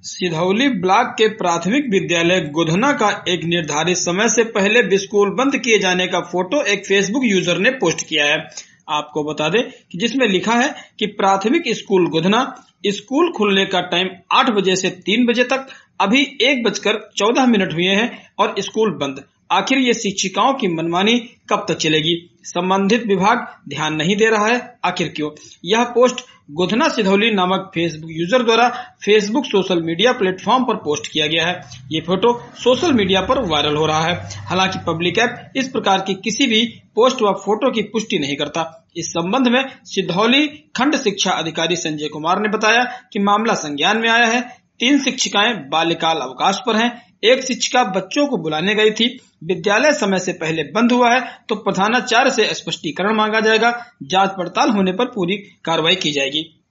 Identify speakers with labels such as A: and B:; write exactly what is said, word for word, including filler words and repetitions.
A: Sidhauli block के प्राथमिक विद्यालय गोधना का एक निर्धारित समय से पहले स्कूल बंद किए जाने का फोटो एक फेसबुक यूजर ने पोस्ट किया है। आपको बता दें कि जिसमें लिखा है कि प्राथमिक स्कूल गोधना, स्कूल खुलने का टाइम आठ बजे से तीन बजे तक, अभी एक बजकर चौदह मिनट हुए हैं और स्कूल बंद। आखिर ये शिक्षिकाओं की मनमानी कब तक चलेगी? संबंधित विभाग ध्यान नहीं दे रहा है, आखिर क्यों? यह पोस्ट गोधना सिधौली नामक फेसबुक यूजर द्वारा फेसबुक सोशल मीडिया प्लेटफॉर्म पर पोस्ट किया गया है। ये फोटो सोशल मीडिया पर वायरल हो रहा है। हालांकि पब्लिक ऐप इस प्रकार की किसी भी पोस्ट व फोटो की पुष्टि नहीं करता। इस संबंध में सिधौली खंड शिक्षा अधिकारी संजय कुमार ने बताया कि मामला संज्ञान में आया है। तीन शिक्षिकाएं बाल्यकाल अवकाश पर हैं। एक शिक्षिका बच्चों को बुलाने गई थी। विद्यालय समय से पहले बंद हुआ है तो प्रधानाचार्य से स्पष्टीकरण मांगा जाएगा। जांच पड़ताल होने पर पूरी कार्रवाई की जाएगी।